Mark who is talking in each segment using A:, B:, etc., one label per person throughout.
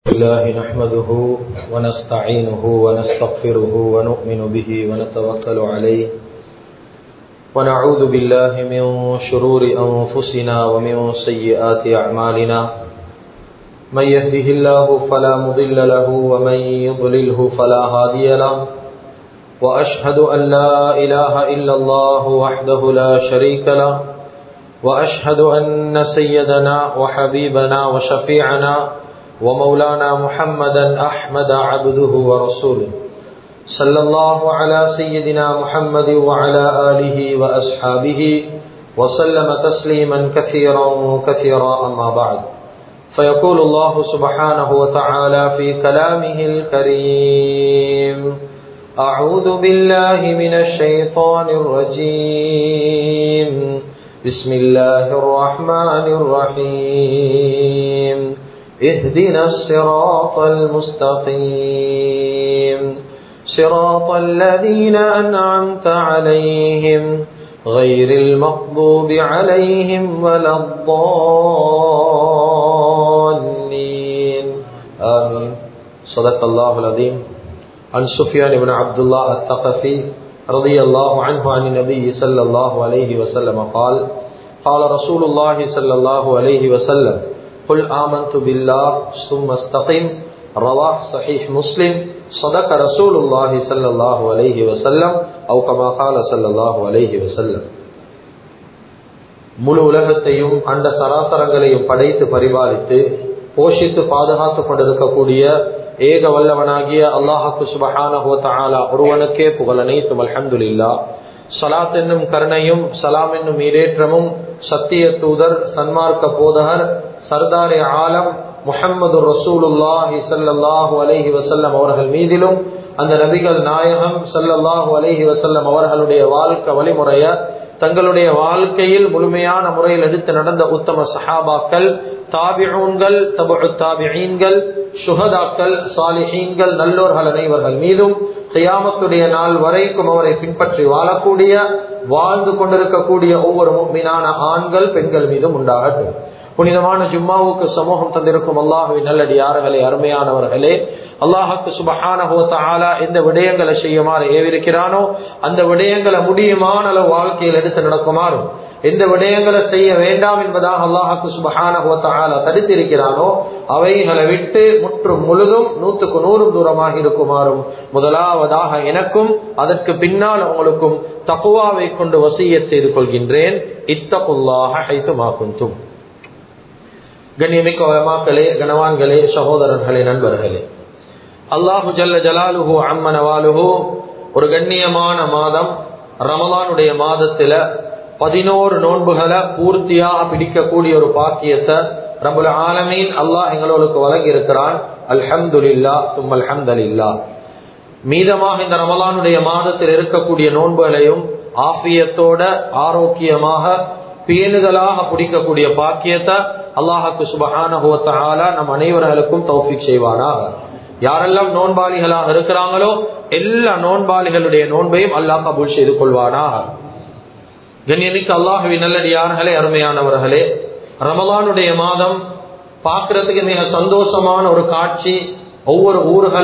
A: الله نحمده ونستعينه ونستغفره ونؤمن به ونتوكل عليه ونعوذ بالله من شرور أنفسنا ومن سيئات أعمالنا من يهده الله فلا مضل له ومن يضلله فلا هادي له وأشهد أن لا إله إلا الله وحده لا شريك له وأشهد أن سيدنا وحبيبنا وشفيعنا ومولانا محمدا أحمد عبده ورسوله صلى الله على سيدنا محمد وعلى آله وأصحابه وسلم تسليما كثيرا كثيرا أما بعد فيقول الله سبحانه وتعالى في كلامه الكريم أعوذ بالله من الشيطان الرجيم بسم الله الرحمن الرحيم اهدنا الصراط المستقيم صراط الذين أنعمت عليهم غير المغضوب عليهم ولا الضالين آمين صدق الله العظيم. عن سفيان بن عبد الله الثقفي رضي الله عنه عن النبي صلى الله عليه وسلم قال قال رسول الله صلى الله عليه وسلم قل آمنت بالله ثم استقم رواه صحيح مسلم صدق رسول الله صلى الله عليه وسلم أو كما قال صلى الله عليه وسلم. முழு உலகத்தையும் அண்ட சராசரங்களையும் படைத்து பரிபாலித்து போஷித்து பாதுகாத்துக் கொண்டிருக்கக்கூடிய ஏக வல்லவனாகிய அல்லாஹ்வுக்கு சுப்ஹானஹு வ தஆலா ஒருவனுக்கே புகழ் அனைத்தும். அல்ஹம்துலில்லாஹ். ஸலாத் என்னும் கருணையும் சலாம் என்னும் ஈடேற்றமும் சத்திய தூதர் சன்மார்க்க போதகர் சர்தாரே ஆலம் முஹம்மது ரசூலுல்லாஹி ஸல்லல்லாஹு அலைஹி வஸல்லம் அவர்கள் மீதிலும் அந்த நபிகள் நாயகம் ஸல்லல்லாஹு அலைஹி வஸல்லம் அவர்களுடைய வாழ்க்கை வழிமுறைய தங்களுடைய வாழ்க்கையில் முழுமையான முறையில் எடுத்து நடந்த உத்தம சஹாபாக்கள், தாபிஊன்கள், தபுஉ தாபிஈன்கள், ஷுஹதாக்கள், சாலிஹீன்கள், நல்லோர்கள் அனைவர்கள் மீதும் கியாமத்துடைய நாள் வரைக்கும் அவரை பின்பற்றி வாழக்கூடிய வாழ்ந்து கொண்டிருக்கக்கூடிய ஒவ்வொரு முஃமினான ஆண்கள் பெண்கள் மீதும் உண்டாகட்டும். புனிதமான ஜும்மாவுக்கு சமூகம் தந்திருக்கும் அல்லாஹுவின் நல்லடியார்களே, அருமையானவர்களே, அல்லாஹ்வுக்கு சுப்ஹானஹு வ தஆலா எந்த விடயங்களை செய்யுமாறு ஏவிருக்கிறானோ அந்த விடயங்களை முடியுமான அளவு வாழ்க்கையில் எடுத்து நடக்குமாறும், எந்த விடயங்களை செய்ய வேண்டாம் என்பதாக அல்லாஹ்வுக்கு சுப்ஹானஹு வ தஆலா தடுத்திருக்கிறானோ அவைகளை விட்டு முற்றும் முழுதும் 100க்கு 100 தூரமாக இருக்குமாறும் முதலாவதாக எனக்கும் அதற்கு பின்னால் உங்களுக்கும் தக்வாவை கொண்டு வசியத் செய்து கொள்கின்றேன். இத்தகுல்லாஹ ஹைதுமா குன்தும். கண்ணியமிக்க உலமாக்களே, கனவான்களே, சகோதரர்களே, நண்பர்களே, அல்லாஹு ஜல்ல ஜலாலுஹு அம்ம நவாலுஹு ஒரு கண்ணியமான மாதம் ரமலானுடைய மாதத்துல 11 நோன்புகளை பூர்த்தியாக பிடிக்கக்கூடிய ஒரு பாக்கியத்தை ரப்புல் ஆலமீன் அல்லாஹ் எங்களுக்கு வழங்கி இருக்கிறான். அல்ஹம்துலில்லாஹ் தும் அல்ஹம்துலில்லாஹ். மீதமாக இந்த ரமலானுடைய மாதத்தில் இருக்கக்கூடிய நோன்புகளையும் ஆஃபியத்தோட ஆரோக்கியமாக பேணுதலாக பிடிக்கக்கூடிய பாக்கியத்தை அல்லாஹ்வுக்கு சுப்ஹானஹு வ தஆலா நம் அனைவர்களுக்கும் தௌஃபீக் செய்வானாக. யாரெல்லாம் நோன்பாளிகளாக இருக்கிறாங்களோ எல்லா நோன்பாளிகளுடைய நோன்பையும் அல்லாஹ் கபூல் செய்து கொள்வானாக. கண்ணியமிக்க அல்லாஹ்வின் நல்லடியார்களே, அருமையானவர்களே, ரமலானுடைய மாதம் பார்க்கறதுக்கு மிக சந்தோஷமான ஒரு காட்சி. ஒவ்வொரு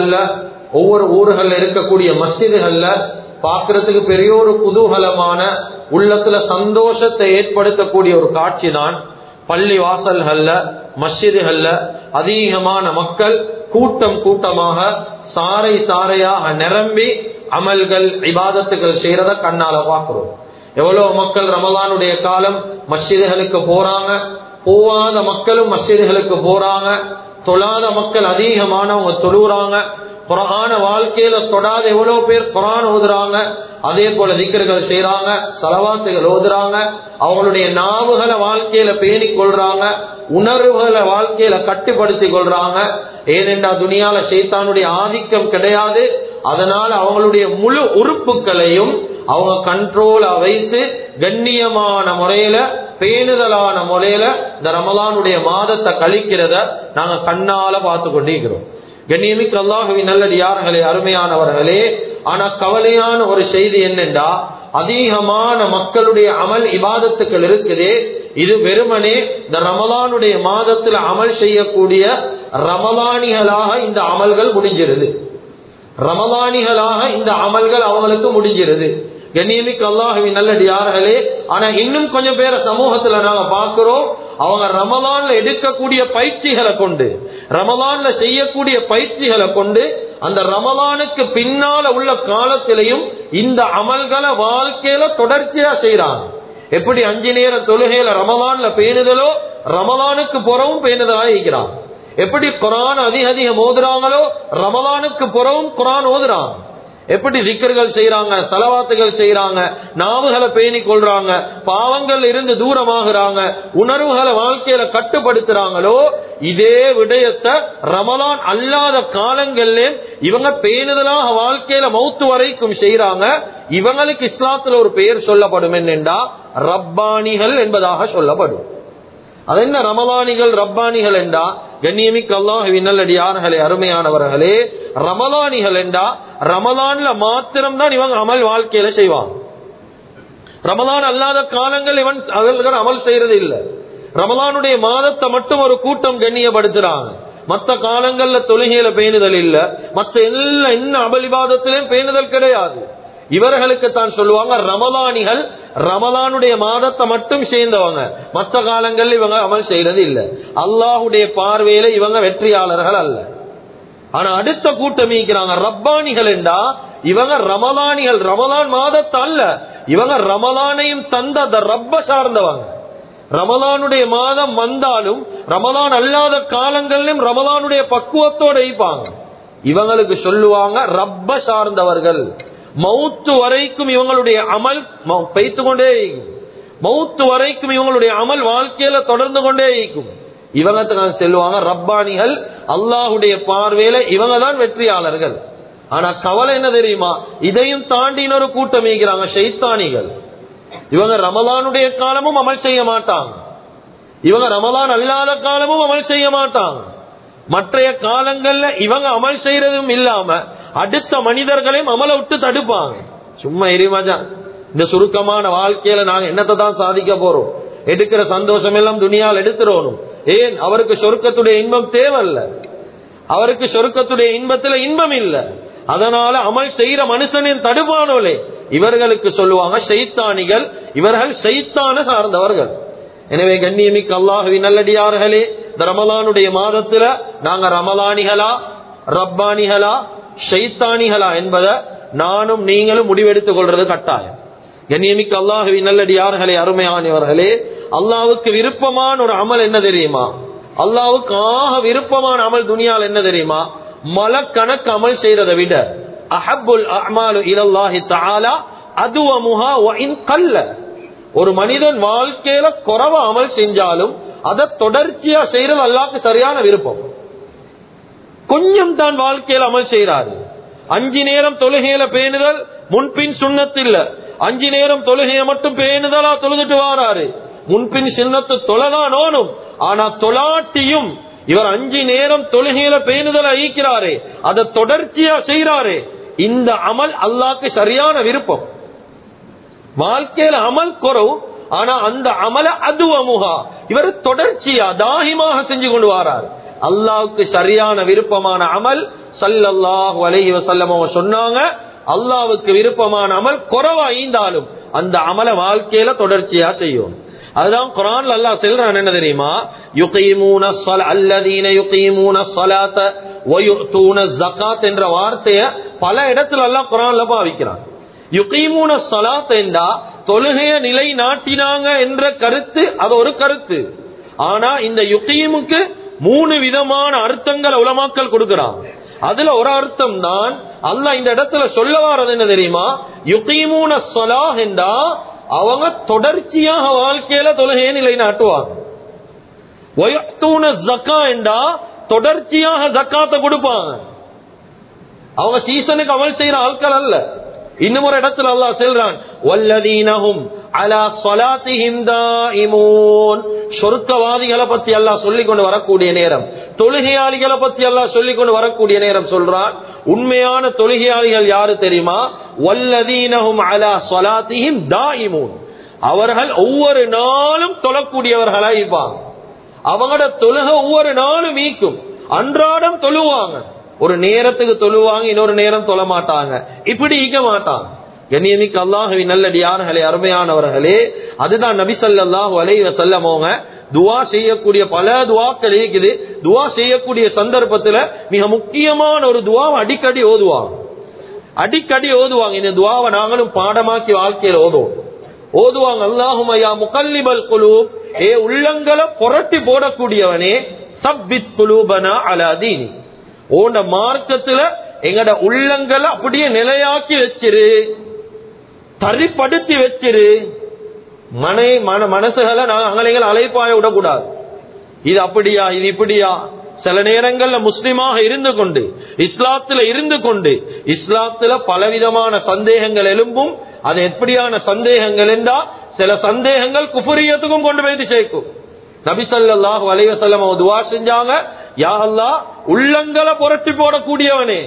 A: ஊர்கள்ல இருக்கக்கூடிய மஸ்ஜிதுகள்ல பார்க்கறதுக்கு பெரிய ஒரு குதூகலமான உள்ளத்துல சந்தோஷத்தை ஏற்படுத்தக்கூடிய ஒரு காட்சி தான் பள்ளி வாசல்கள்ல மஸ்ஜிதுகள்ல அதிகமான மக்கள் கூட்டம் கூட்டமாக சாறை சாறையாக நிரம்பி அமல்கள் இபாதத்துகள் செய்யறத கண்ணால பார்க்கிறோம். எவ்வளவு மக்கள் ரமலானுடைய காலம் மஸ்ஜிதுகளுக்கு போறாங்க, போவாத மக்களும் மஸ்ஜிதுகளுக்கு போறாங்க, தொழாத மக்கள் அதிகமானவங்க தொழுறாங்க, குர்ஆன வாழ்க்கையில தொடாத எவ்வளவு பேர் குர்ஆன் ஓதுறாங்க, அதே போல திக்ர்கள் செய்யறாங்க, ஸலவாத்துகள் ஓதுறாங்க, அவங்களுடைய நாவுகளை வாழ்க்கையில பேணி கொள்றாங்க, உணர்வுகளை வாழ்க்கையில கட்டுப்படுத்தி கொள்றாங்க. ஏனென்றா துனியால ஷைத்தானுடைய ஆதிக்கம் கிடையாது. அதனால அவங்களுடைய முழு உறுப்புகளையும் அவங்க கண்ட்ரோலா வைத்து கண்ணியமான முறையில பேணுதலான முறையில இந்த ரமலானுடைய மாதத்தை கழிக்கிறத நாங்க கண்ணால பார்த்து கொண்டிருக்கிறோம். கண்ணியமிக்க அல்லாஹ்வின் நல்லடியார்களே, அருமையானவர்களே, ஆனா கவலையான ஒரு செய்தி என்னென்றா அதிகமான மக்களுடைய அமல் இபாதத்துக்கள் இருக்குதே, இது வெறுமனே இந்த ரமலானுடைய மாதத்துல அமல் செய்யக்கூடிய ரமலானிகளாக இந்த அமல்கள் முடிஞ்சிருது. ரமலானிகளாக இந்த அமல்கள் அவங்களுக்கு முடிஞ்சிருது. கண்ணியமிக்க அல்லாஹ்வின் நல்லடியார்களே, ஆனா இன்னும் கொஞ்சம் பேரை சமூகத்துல நாங்க பார்க்கிறோம், அவங்க ரமலான்ல எடுக்கக்கூடிய பயிற்சிகளை கொண்டு, ரமலான்ல செய்யக்கூடிய பயிற்சிகளை கொண்டு அந்த ரமலானுக்கு பின்னால உள்ள காலத்திலையும் இந்த அமல்களை வாழ்க்கையில தொடர்ச்சியா செய்யறாங்க. எப்படி 5 நேர தொழுகையில ரமலான்ல பேணுதலோ ரமலானுக்கு புறவும் பேணுதலா இருக்கிறாங்க. எப்படி குர்ஆன் அதிகம் ஓதுறாங்களோ ரமலானுக்கு புறவும் குர்ஆன் ஓதுறாங்க. எப்படி திக்ர்கள் செய்யறாங்க, ஸலவாத்துகள் செய்யறாங்க, நாவுகளை பேணி கொள்றாங்க, பாவங்கள் இருந்து தூரமாகறாங்க, உணர்வுகளை வாழ்க்கையில கட்டுப்படுத்துறாங்களோ இதே விடயத்தை ரமலான் அல்லாத காலங்கள்ல இவங்க பேணுதலாக வாழ்க்கையில மௌத்து வரைக்கும் செய்யறாங்க. இவங்களுக்கு இஸ்லாத்துல ஒரு பெயர் சொல்லப்படும், என்னென்றா ரப்பானிகள் என்பதாக சொல்லப்படும். அது என்ன ரமலானிகள் ரப்பானிகள் என்றா? கண்ணியமிக்க அல்லாஹ்வின் நல்லடியார்களே, அருமையானவர்களே, ரமலானிகள் என்றா ரமலான்ல மாத்திரம்தான் இவங்க அமல் வாழ்க்கையில செய்வாங்க. ரமலான் அல்லாத காலங்கள் அவர்கள் அமல் செய்யறது இல்லை. ரமலானுடைய மாதத்தை மட்டும் ஒரு கூட்டம் கண்ணியப்படுத்துறாங்க. மற்ற காலங்கள்ல தொழுகையில பேணுதல் இல்ல, மற்ற எல்லா இன்னும் அமல் இபாதத்திலும் பேணுதல் கிடையாது. இவர்களுக்கு தான் சொல்லுவாங்க ரமலானிகள். ரமலானுடைய மாதத்தை மட்டும் சேர்ந்தவங்க, மற்ற காலங்கள் இவங்க அமல் செய்யறது இல்ல. அல்லாஹுடைய பார்வையில இவங்க வெற்றியாளர்கள் அல்ல. ஆனா அடுத்த கூட்டம் இருக்கிறாங்க ரப்பானிகள் என்றா இவங்க ரமலானிகள். ரமலான் மாதத்தை அல்ல, இவங்க ரமலானையும் தந்த ரப்ப சார்ந்தவங்க. ரமலானுடைய மாதம் வந்தாலும் ரமலான் அல்லாத காலங்களிலும் ரமலானுடைய பக்குவத்தோட இருப்பாங்க. இவங்களுக்கு சொல்லுவாங்க ரப்ப சார்ந்தவர்கள். மௌத்து வரைக்கும் இவங்களுடைய அமல் பெய்து கொண்டே இருக்கும். மௌத்து வரைக்கும் இவங்களுடைய அமல் வாழ்க்கையில தொடர்ந்து கொண்டே இருக்கும். இவங்க சொல்லுவாங்க ரப்பானிகள். அல்லாஹுடைய பார்வையில இவங்க தான் வெற்றியாளர்கள். ஆனா கவலை என்ன தெரியுமா? இதையும் தாண்டி இன்னொரு கூட்டம் இருக்கிறாங்க, ஷைத்தானிகள். இவங்க ரமலானுடைய காலமும் அமல் செய்ய மாட்டாங்க, இவங்க ரமலான் அல்லாத காலமும் அமல் செய்ய மாட்டாங்க. மற்றைய காலங்கள்ல இவங்க அமல் செய்யறதும் இல்லாம அடுத்த மனிதர்களையும் அமலை விட்டு தடுப்பாங்க. சும்மா எரிமஜா, இந்த சுருக்கமான வாழ்க்கையில நாங்க என்னத்தை தான் சாதிக்க போறோம்? எடுக்கிற சந்தோஷம் எல்லாம் துனியால் எடுத்துறோம். ஏன்? அவருக்கு சொர்க்கத்துடைய இன்பம் தேவையில்ல, அவருக்கு சொர்க்கத்துடைய இன்பத்துல இன்பம் இல்ல. அதனால அமல் செய்யற மனுஷனின் தடுப்பானோலே இவர்களுக்கு சொல்லுவாங்க ஷைத்தானிகள். இவர்கள் ஷைத்தான சார்ந்தவர்கள். எனவே கண்ணியமிக்க அல்லாஹ்வின் நல்லடியார்களே, இந்த ரமலானுடைய மாதத்துல நாங்க ரமலானிகளா ரப்பானிகளா ஷைத்தானிகளா என்பதை நானும் நீங்களும் முடிவெடுத்துக் கொள்றது கட்டாயம். கண்ணியமிக்க அல்லாஹ்வின் நல்லடியார்களே, அருமையானவர்களே, அல்லாஹ்வுக்கு விருப்பமான ஒரு அமல் என்ன தெரியுமா? அல்லாஹ்வுக்கு ஆக விருப்பமான அமல் துனியால் என்ன தெரியுமா? மலக்கணக்கு அமல் செய்யறதை விட அஹப்புல் அஅமாலு இலல்லாஹி தஆலா அதுவமுஹா வ இன் கல்ல. ஒரு மனிதன் வாழ்க்கையில குறைவா அமல் செஞ்சாலும் அதை தொடர்ச்சியா செய்யறது அல்லாஹ்வுக்கு சரியான விருப்பம். கொஞ்சம் தான் வாழ்க்கையில அமல் செய்யறாரு. 5 நேரம் தொழுகையில பேணுதல் முன்பின் சுன்னத்து இல்ல. 5 நேரம் தொழுகையை மட்டும் பேணுதலா தொழுதுட்டு வாராரு. முன்பின் சுன்னத்து தொழதான் ஓனும். ஆனா தொழாட்டியும் இவர் 5 நேரம் தொழுகையில பேணுதலா ஈக்கிறாரு, அதை தொடர்ச்சியா செய்யறாரு. இந்த அமல் அல்லாஹ்வுக்கு சரியான விருப்பம். வாழ்க்கையில அமல் குறவு, ஆனா அந்த அமல அதுவமுகா இவர் தொடர்ச்சியா தாஹிமாக செஞ்சு கொண்டு வரார். அல்லாஹ்வுக்கு சரியான விருப்பமான அமல் ஸல்லல்லாஹு அலைஹி வஸல்லம் சொன்னாங்க, அல்லாஹ்வுக்கு விருப்பமான அமல் குறவா ஈந்தாலும் அந்த அமல வாழ்க்கையில தொடர்ச்சியா செய்யும். அதுதான் குர்ஆன்ல அல்லாஹ் சொல்றான், என்ன தெரியுமா? யுகீமூன அல்லதீன யுகீமூன ஸலாத வ யுத்தூன ஸகாத் என்ற வார்த்தையை பல இடத்துல அல்லாஹ் குர்ஆன்ல பாவிக்கிறான். யுகீமூன ஸலாத் என்றா தொழுகைய நிலை நாட்டினாங்க என்ற கருத்து, அது ஒரு கருத்து. ஆனா இந்த யுகீமுக்கு 3 விதமான அர்த்தங்களை உலமாக்கள் கொடுக்கிறாங்க. அதுல ஒரு அர்த்தம் தான் அல்லாஹ் இந்த இடத்துல சொல்ல வாரது என்ன தெரியுமா? யுகீமூன ஸலாஹ் என்றா அவங்க தொடர்ச்சியாக வாழ்க்கையில தொழுகையை நிலை நாட்டுவாங்க. வயத்தூன ஸகா என்றா தொடர்ச்சியாக ஸகாத்தை கொடுப்பாங்க. அவங்க சீசனுக்கு அமல் செய்யற ஆட்கள் அல்ல. இன்னும் ஒரு இடத்துல அல்லாஹ் சொல்றான், வல்லதீனஹும் அலா ஸலாத்திஹிம் தாயிமூன். சொர்க்கவாதிகளை பத்தி அல்லாஹ் சொல்லிக் கொண்டு வரக்கூடிய நேரம், தொழுகையாளிகளை பத்தி அல்லாஹ் சொல்லிக் கொண்டு வரக்கூடிய நேரம் சொல்றான், உண்மையான தொழுகையாளிகள் யாரு தெரியுமா? வல்லதீனஹும் அலா ஸலாத்திஹிம் தாயிமூன். அவர்கள் ஒவ்வொரு நாளும் தொழக்கூடியவர்களா இருப்பாங்க. அவங்களோட தொழுகை ஒவ்வொரு நாளும் ஈக்கும். அன்றாடம் தொழுவாங்க, ஒரு நேரத்துக்கு தொழுவாங்க, இன்னொரு நேரம் தொழ மாட்டாங்க, இப்படி ஈக்க மாட்டாங்க. கண்ணியமிக்க அல்லாஹ்வின் நல்லடியார்களே, அருமையானவர்களே, அதுதான் நபி ஸல்லல்லாஹு அலைஹி வஸல்லம் அவங்க துஆ செய்யக்கூடிய பல துஆக்கள் இருக்குது. துஆ செய்யக்கூடிய சந்தர்ப்பத்துல மிக முக்கியமான ஒரு துஆவை அடிக்கடி ஓதுவாங்க. இந்த துஆவை நாங்களும் பாடமாக்கி வாழ்க்கையில ஓதுவாங்க. அல்லாஹும்ம யா முகல்லிபல் குலூப், ஏ உள்ளங்களை புரட்டி போடக்கூடியவனே, சப்பித் குலூபனா அலா தீனி, ஓண்ட மார்க்கத்துல எங்கட உள்ளங்களை அப்படியே நிலையாக்கி வச்சிரு, தரிப்படுத்தி வச்சிரு. மனசுகளை நாங்கள் அலைப்பாய விடக்கூடாது. இது அப்படியா, இது இப்படியா. சில நேரங்கள்ல முஸ்லிமாக இருந்து கொண்டு, இஸ்லாத்துல இருந்து கொண்டு, இஸ்லாத்துல பலவிதமான சந்தேகங்கள் எழும்பும். அது எப்படியான சந்தேகங்கள் என்றா, சில சந்தேகங்கள் குஃபரியத்துக்கும் கொண்டு போய் சேர்க்கும். நபி ஸல்லல்லாஹு அலைஹி வஸல்லம் துஆ செஞ்சாங்க, யா அல்லாஹ் உள்ளங்களை புரட்டி போடக்கூடியவனே,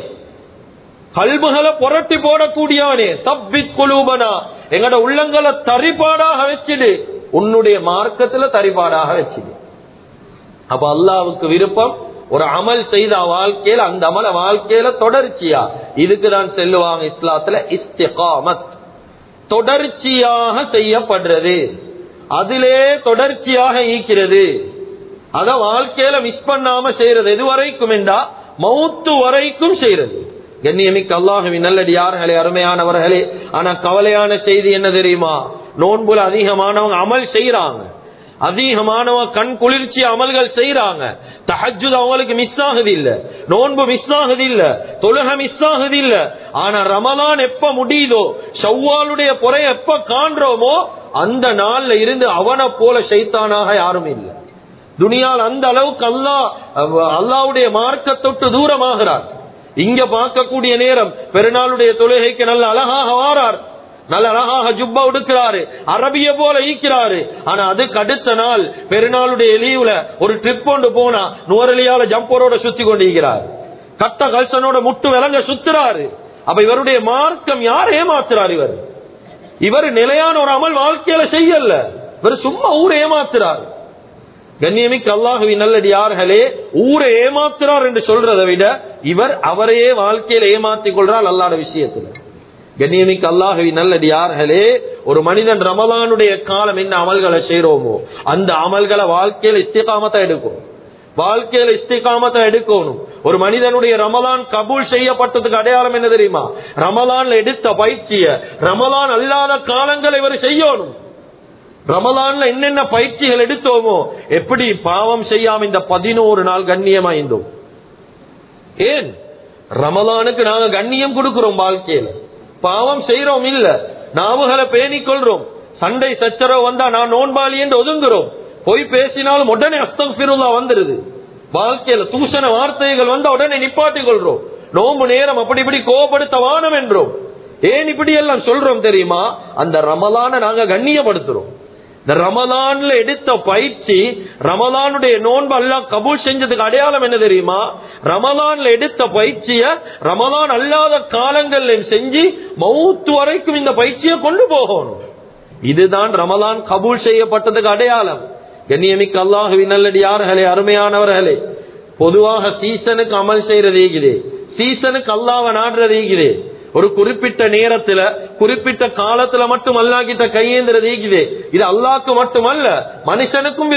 A: கல்புகளை புரட்டி போடக்கூடியவனே, சப்பித் குலூபனா, எங்கட உள்ளங்களை தரிபாடாக வச்சிடு, உன்னுடைய மார்க்கத்துல தரிபாடாக வச்சிடு. அப்ப அல்லாஹ்வுக்கு விருப்பம் ஒரு அமல் செய்த வாழ்க்கையில அந்த அமல வாழ்க்கையில தொடர்ச்சியா, இதுக்குதான் செல்லுவாங்க இஸ்லாத்துல இஸ்திகாமத், தொடர்ச்சியாக செய்யப்படுறது, அதிலே தொடர்ச்சியாக ஈக்கிறது, அத வாழ்க்கையில மிஸ் பண்ணாம செய்யறது. எது வரைக்கும் என்றா மௌத்து வரைக்கும் செய்யறது. கண்ணியமிக்க அல்லாஹ்வின் நல்லடியார்களே, அருமையானவர்களே, ஆனா கவலையான செய்தி என்ன தெரியுமா? நோன்புல அதிகமானவங்க அமல் செய்யறாங்க, அதிகமானவங்க கண் குளிர்ச்சி அமல்கள் செய்யறாங்க. தஹஜ்ஜுத் அவங்களுக்கு மிஸ் ஆகுது இல்ல, நோன்பு மிஸ் ஆகுது இல்ல, தொழுகை மிஸ் ஆகுது இல்ல. ஆனா ரமலான் எப்ப முடியுதோ, ஷவ்வாலுடைய பொறை எப்ப காண்றோமோ, அந்த நாள்ல இருந்து அவனை போல ஷைத்தானாக யாரும் இல்லை. துனியால் அந்த அளவுக்கு அல்லாஹ்வுடைய மார்க்கத்தொட்டு தூரமாகிறார். இங்க பார்க்கக்கூடிய நேரம் பெருநாளுடைய தொழுகைக்கு நல்ல அழகாக வாரார், நல்ல அழகாக ஜுப்பா உடுக்கிறாரு, அரபிய போல ஈக்கிறாரு. ஆனா அதுக்கு அடுத்த நாள் பெருநாளுடைய லீவுல ஒரு ட்ரிப் கொண்டு போனா நுவரலியால ஜம்பரோட சுத்தி கொண்டிருக்கிறார், கட்ட கல்சனோட முட்டு விலங்க சுத்துறாரு. அப்ப இவருடைய மார்க்கம் யார் ஏமாத்துறார்? இவர் நிலையான ஒரு அமல் வாழ்க்கையில செய்யல, இவர் சும்மா ஊரை ஏமாத்துறாரு. கண்ணியமிக்க அல்லாஹ்வின் நல்லடியார்களே, ஊரை ஏமாத்துறார் என்று சொல்றதை விட இவர் அவரையே வாழ்க்கையில ஏமாத்திக் கொள்றார் அல்லாஹ்வுடைய விஷயத்துல. கண்ணியமிக்க அல்லாஹ்வின் நல்லடியார்களே, ஒரு மனிதன் ரமலானுடைய காலம் என்ன அமல்களை செய்யறோமோ அந்த அமல்களை வாழ்க்கையில இஸ்திகாமத்தை எடுக்கணும். ஒரு மனிதனுடைய ரமலான் கபூல் செய்யப்பட்டதுக்கு அடையாளம் என்ன தெரியுமா? ரமலான்ல எடுத்த பயிற்சிய ரமலான் அல்லாத காலங்களை இவர் செய்யணும். ரமலான்ல என்னென்ன பயிற்சிகள் எடுத்தோமோ, எப்படி பாவம் செய்யாம இந்த 11 நாள் கண்ணியமாய்ந்தோம். ஏன் ரமலானுக்கு நாங்க கண்ணியம் கொடுக்கிறோம், வாழ்க்கையில பாவம் செய்யறோம் இல்ல, நாவுகளை பேணிக் கொள்றோம். சண்டை சச்சரவு வந்தா நான் நோன்பாளி என்று ஒதுங்குறோம், போய் பேசினாலும் உடனே அஸ்தக்ஃபிருல்லாஹ் வந்துருது. வாழ்க்கையில தூஷண வார்த்தைகள் வந்தா உடனே நிப்பாட்டிக் கொள்றோம். நோம்பு நேரம் அப்படி இப்படி கோபப்படுத்த வானம் என்றோம். ஏன் இப்படி எல்லாம் சொல்றோம் தெரியுமா? அந்த ரமலானை நாங்க கண்ணியப்படுத்துறோம். இந்த ரமலான்ல எடுத்த பயிற்சி, ரமலானுடைய நோன்பு அல்லாஹ் கபூல் செஞ்சதுக்கு அடையாளம் என்ன தெரியுமா? ரமலான்ல எடுத்த பயிற்சிய ரமலான் அல்லாத காலங்கள்ல செஞ்சு மௌத்து வரைக்கும் இந்த பயிற்சியை கொண்டு போகணும். இதுதான் ரமலான் கபூல் செய்யப்பட்டதுக்கு அடையாளம். கண்ணியமிக்க அல்லாஹ்வின் நல்லடியார்களே, அருமையானவர்களே, பொதுவாக சீசனுக்கு அமல் செய்யறது, சீசனுக்கு அல்லாஹ்வை நாடுறது, ஒரு குறிப்பிட்ட நேரத்துல குறிப்பிட்ட காலத்துல மட்டும் அல்லாஹ் கிட்ட கையேந்திரது. இது அல்லாஹ்க்கு மட்டுமல்ல, மனுஷனுக்கும்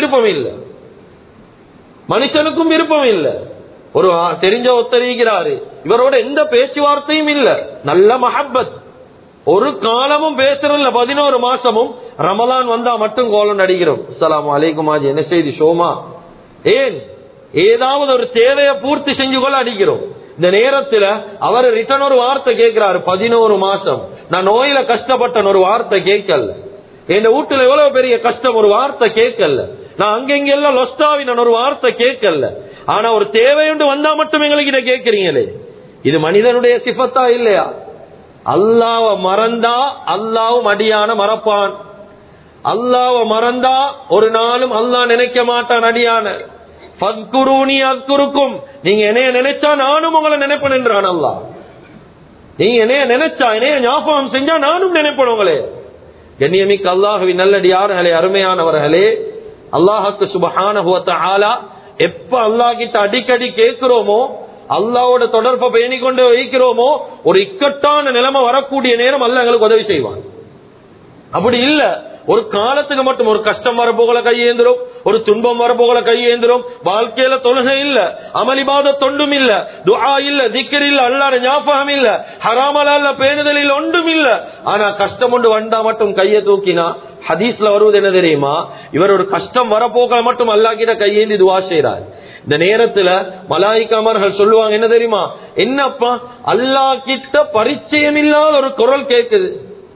A: விருப்பம் இல்ல. ஒரு தெரிஞ்ச ஒத்தரிக்கிறாரு, இவரோட எந்த பேச்சுவார்த்தையும் இல்ல, நல்ல மஹப்பத், ஒரு காலமும் பேசுறதில்ல, 11 மாசமும். ரமலான் வந்தா மட்டும் கோலம் நடிக்கிறோம், அஸ்ஸலாமு அலைக்கும் ஆஜி, என்ன செய்தி ஷோமா. ஏன் ஏதாவது ஒரு தேவையை பூர்த்தி செஞ்சு கொள்ள அடிக்கிறோம். இந்த நேரத்துல அவர் ரிட்டர்ன் ஒரு வார்த்தை கேட்கிறாரு, 11 மாசம் நான் நோயில கஷ்டப்பட்ட ஒரு வார்த்தை கேட்கல, என் வீட்டுல எவ்வளவு பெரிய கஷ்டம் ஒரு வார்த்தை கேட்கல, நான் அங்கெங்கெல்லாம் லொஸ்டாவின் ஒரு வார்த்தை கேட்கல. ஆனா ஒரு தேவையுண்டு வந்தா மட்டும் எங்களுக்கு இதை கேட்கிறீங்களே, இது மனிதனுடைய சிஃபத்தா இல்லையா? அல்லாஹ்வை மறந்தா அல்லாஹ்வும் அடியான மறப்பான். அல்லாஹ்வை மறந்தா ஒரு நாளும் அல்லாஹ் நினைக்க மாட்டான் அடியான. ஃபத்குரூனி அஸ்குருக்கும், நீங்க என்னைய நினைச்சா நானும் உங்களை நினைப்பேன் என்றான் அல்லாஹ். நீங்க என்னைய நினைச்சா, என்னைய ஞாபகம் செஞ்சா நானும் நினைப்பேன் உங்களே. கண்ணியமிக்க அல்லாஹ்வின் நல்லடியார்களே, அருமையானவர்களே, அல்லாஹ்வுக்கு சுப்ஹானஹு வ தஆலா எப்ப அல்லாஹ் கிட்ட அடிக்கடி கேட்கிறோமோ, அல்லாஹ்வோட தொடர்பை பேணி கொண்டு வைக்கிறோமோ, ஒரு இக்கட்டான நிலைமை வரக்கூடிய நேரம் அல்லாஹ் எங்களுக்கு உதவி செய்வான். அப்படி இல்ல, ஒரு காலத்துக்கு மட்டும் ஒரு கஷ்டம் வரப்போகல கையேந்திரும், ஒரு துன்பம் வரப்போகல கையேந்திரும். வாழ்க்கையில தொழுகை இல்ல, அமளிபாத தொண்டும் இல்ல, துஆ இல்ல, திக்ர் இல்ல, அல்லாஹ்வுடைய ஞாபகம் இல்ல, ஹராமலால பேணுதலில் ஒன்றும் இல்ல. ஆனா கஷ்டம் ஒன்று வந்தா மட்டும் கையை தூக்கினா, ஹதீஸ்ல வருவது என்ன தெரியுமா, இவர் ஒரு கஷ்டம் வரப்போக மட்டும் அல்லாஹ் கிட்ட கையேந்தி துஆ செய்றார். இந்த நேரத்துல மலாயிக்காமார்கள் சொல்லுவாங்க என்ன தெரியுமா, என்னப்பா அல்லாஹ் கிட்ட பரிச்சயம் இல்லாத ஒரு குரல் கேக்குது,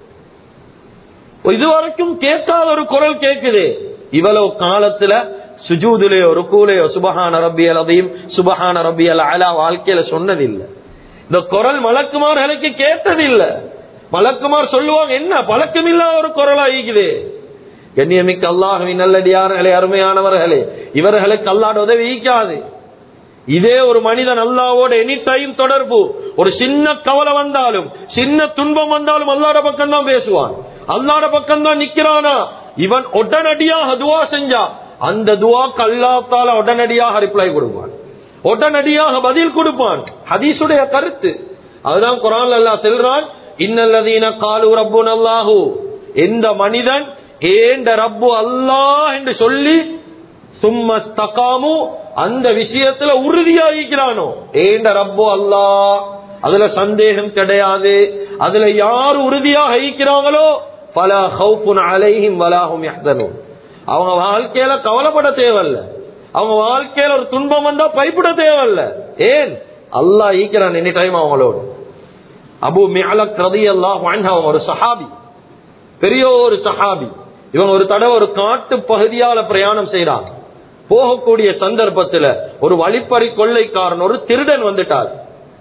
A: இதுவரைக்கும் கேட்காத ஒரு குரல் கேக்குது. இவ்வளவு காலத்துல சுஜூதுலயோ ருக்கூலையோ சுபஹான ரப்பியல் அதீம் சுபஹான ரப்பியல் அலா வாழ்க்கையில சொன்னதில்லை. இந்த குரல் மலக்குமார்களுக்கு கேட்டதில்லை. மலக்குமார் சொல்லுவாங்க, என்ன பழக்கமில்லாத ஒரு குரலா ஈக்குது. கண்ணியமிக்க அல்லாஹ்வின் நல்லடியார்களே, அருமையானவர்களே, இவர்களுக்கு அல்லாஹ்வுடைய உதவி ஈக்காது. இதே ஒரு மனிதன் அல்லாஹ்வோட எனி டைம் தொடர்பு, ஒரு சின்ன கவலை வந்தாலும் சின்ன துன்பம் வந்தாலும் அல்லாஹ்வுடைய பக்கம் தான் பேசுவான், அல்லாஹ்வுடைய பக்கம் தான் நிக்கிறானா, இவன் உடனடியாக துஆ செஞ்சா அந்த துஆக்கு அல்லாஹ் தஆலா உடனடியாக ரிப்ளை கொடுப்பான், உடனடியாக பதில் கொடுப்பான். ஹதீஸுடைய கருத்து அதுதான். குர்ஆன்ல அல்லாஹ் சொல்றான், இன்னல்லதீன காலு ரப்புனல்லாஹு, எந்த மனிதன் ஏண்ட ரப்பு அல்லாஹ் என்று சொல்லி சும்மஸ்தகாமு, அந்த விஷயத்துல உறுதியாகிறானோ, ஏண்ட ரப்பு அல்லாஹ், அதுல சந்தேகம் கிடையாது, அதுல யார் உறுதியாக இருக்கிறாங்களோ ஃபலா ஹௌஃபுன் அலைஹிம் வலா ஹும் யஹ்ஸனூன், அவங்க வாழ்க்கையில கவலைப்பட தேவையில்ல, அவங்க வாழ்க்கையில ஒரு துன்பம் வந்தா பயப்பட தேவையில்ல. ஏன் அல்லாஹ் ஈக்கிறான் எனி டைம் அவங்களோடு. அபு மிஅலக் ரலியல்லாஹு அன்ஹு அவங்க ஒரு சஹாபி, பெரிய ஒரு சஹாபி. இவங்க ஒரு தடவை ஒரு காட்டு பகுதியால பிரயாணம் செய்யறாங்க. போகக்கூடிய சந்தர்ப்பத்துல ஒரு வழிப்பறி கொள்ளைக்காரன், ஒரு திருடன் வந்துட்டார்,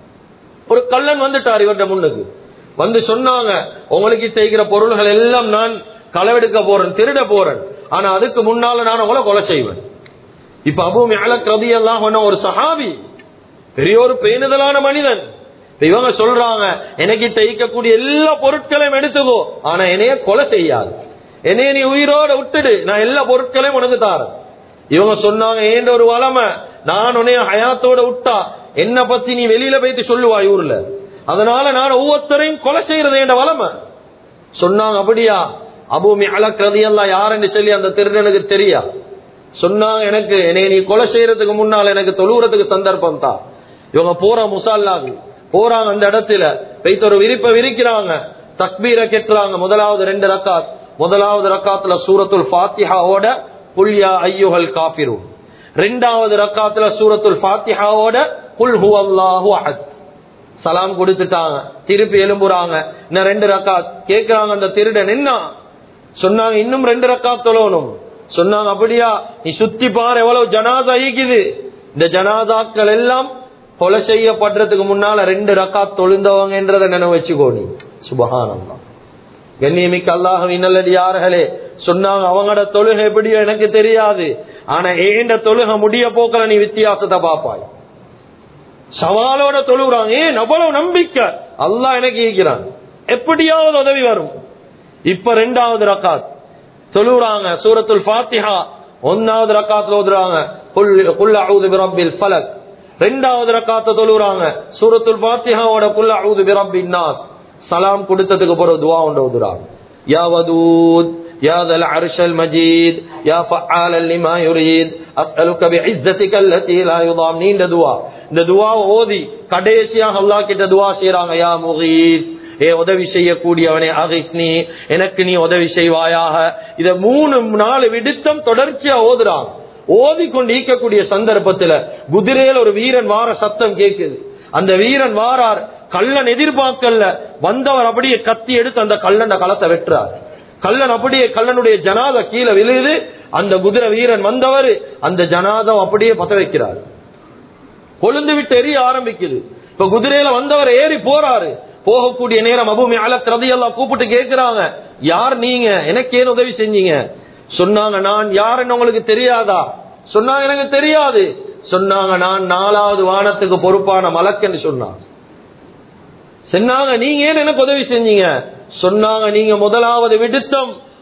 A: ஒரு கள்ளன் வந்துட்டார் இவருடைய முன்னுக்கு. வந்து சொன்னாங்க, உங்களுக்கு செய்கிற பொருள்கள் எல்லாம் நான் களவெடுக்க போறேன், திருட போறேன், ஆனா அதுக்கு முன்னால நான் உங்களை கொலை செய்வேன். இப்ப அபூ மிஅலக் ரலியல்லாஹு அன்ஹு ஒரு சஹாபி, பெரிய ஒரு பேணுதலான மனிதன். இவங்க சொல்றாங்க, எனக்கு தைக்கக்கூடிய எல்லா பொருட்களையும் எடுத்துக்கோ, ஆனா என்னைய கொலை செய்யாது, என்னைய நீ உயிரோட விட்டுடு, நான் எல்லா பொருட்களையும் உனக்கு தாரேன். இவங்க சொன்னாங்க, ஏண்ட ஒரு வளமை, நான் உன்னைய ஹயாத்தோட விட்டா என்ன பத்தி நீ வெளியில போயிட்டு சொல்லுவாய் ஊர்ல, அதனால நான் ஒவ்வொருத்தரையும் கொலை செய்யறது என்ற வளமை சொன்னாங்க. அப்படியா? அபூ மிஅலக் ரலியல்லாஹு யாருன்னு சொல்லி அந்த திருடனுக்கு தெரியா. சொன்னாங்க, எனக்கு என்னைய நீ கொலை செய்யறதுக்கு முன்னால எனக்கு தொழுறதுக்கு சந்தர்ப்பம் தான். இவங்க போற முஸல்லாக்கு போறாங்க, அந்த இடத்துல வைத்து ஒரு விரிப்பை விரிக்கிறாங்க, தக்பீரை கெட்டுறாங்க. முதலாவது 2 ரக்காத், முதலாவது ரக்காத்துல சூரத்துல் ஃபாத்திஹாவோட குல் யா அய்யுஹல் காஃபிரூன், இரண்டாவது ரக்காத்துல சூரத்துல் ஃபாத்திஹாவோட குல் ஹுவல்லாஹு அஹத். சலாம் கொடுத்துட்டாங்க, திருப்பி எழும்புறாங்க. இன்னும் 2 ரக்காத் கேட்கிறாங்க. அந்த திருடன் என்ன சொன்னாங்க, இன்னும் 2 ரக்காத் தொழணும். சொன்னாங்க, அப்படியா? நீ சுத்தி பாரு எவ்வளவு ஜனாதா ஈக்குது, இந்த ஜனாதாக்கள் எல்லாம் கொலை செய்யப்படுறதுக்கு முன்னால 2 ரக்காத் தொழுந்தவங்க என்றதை நினைவு வச்சுக்கோ நீ. சுப்ஹானல்லாஹ். கண்ணியமிக்க அல்லாஹ்வின் நல்லடியார்களே, சொன்னாங்க, அவங்களோட தொழுகை எப்படியோ எனக்கு தெரியாது, ஆனா ஏண்ட தொழுகை முடிய போக்கல நீ வித்தியாசத்தை பாப்பாய். சவாலோட தொழுகிறாங்க. ஏன் அவ்வளவு நம்பிக்கை, அல்லாஹ் எனக்கு ஈக்கிறான், எப்படியாவது உதவி வரும். இப்ப 2வது ரக்காத் தொழுகிறாங்க, சூரத்துல் ஃபாத்திஹா 1வது ரக்காத்ல ஓதுறாங்க குல் அஊது பிரப்பில் ஃபலக். 2வது ரக்காத்த தொழுகிறாங்க, சூரத்துல் ஃபாத்திஹாவோட குல் அஊது பிரப்பின் நாஸ். சலாம் கொடுத்ததுக்கு பிறகு துஆ ஒன்று ஓதுறாங்க, யா வதூத் யா தல் அர்ஷல் மஜீத் யா ஃபஅாலல் லிமா யுரீத் அஸ்அலுக பிஇஸ்ஸதிக அல்லதி லா யுதாம். நீண்ட துஆ. இந்த துஆவை ஓதி கடைசியாக அல்லாஹ் கிட்ட துஆ செய்றாங்க, யா முகீத், ஏ உதவி செய்யக்கூடியவனே, அகிஸ்னி, எனக்கு நீ உதவி செய்வாயாக. இத 3-4 விடுத்தம் தொடர்ச்சியா ஓதுறாங்க. ஓதிக்கொண்டு ஈக்கக்கூடிய சந்தர்ப்பத்துல குதிரையில ஒரு வீரன் வார சத்தம் கேட்குது. அந்த வீரன் வாரார், கள்ளன் எதிர்பார்க்கல, வந்தவர் அப்படியே கத்தி எடுத்து அந்த கள்ளன் களத்தை வெட்டுறார். கள்ளன் அப்படியே, கள்ளனுடைய ஜனாதா கீழே விழுது. அந்த குதிரை வீரன் வந்தவர் அந்த ஜனாதம் அப்படியே பத்த வைக்கிறார், கொழுந்து விட்டு எரிய ஆரம்பிக்குது. இப்ப குதிரையில வந்தவர் ஏறி போறாரு. போகக்கூடிய நேரம் அபூ மிஅலக் ரலியல்லாஹு கூப்பிட்டு கேட்கிறாங்க, யார் நீங்க, எனக்கு ஏன் உதவி செஞ்சீங்க? சொன்னாங்க, நான் யாருன்னு உங்களுக்கு தெரியாதா? சொன்னாங்க, எனக்கு தெரியாது. சொன்னாங்க, நான் 4வது வானத்துக்கு பொறுப்பான மலக்குன்னு சொன்னாங்க. சொன்னாங்க, நீங்க ஏன் எனக்கு உதவி செஞ்சீங்க? சொன்னாங்க, நீங்க முதலாவது விடுத்தம்